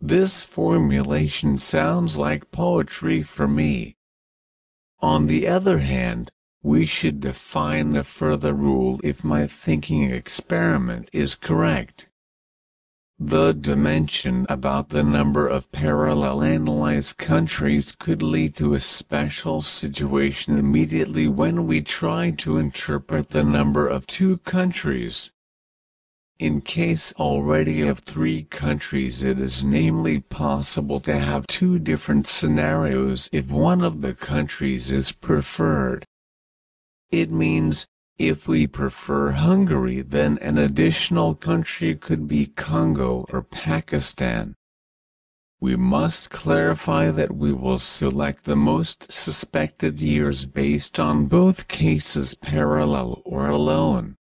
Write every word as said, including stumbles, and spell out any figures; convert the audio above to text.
This formulation sounds like poetry for me. On the other hand, we should define a further rule if my thinking experiment is correct. The dimension about the number of parallel analyzed countries could lead to a special situation immediately when we try to interpret the number of two countries. In case already of three countries, it is namely possible to have two different scenarios if one of the countries is preferred. It means, if we prefer Hungary, then an additional country could be Congo or Pakistan. We must clarify that we will select the most suspected years based on both cases parallel or alone.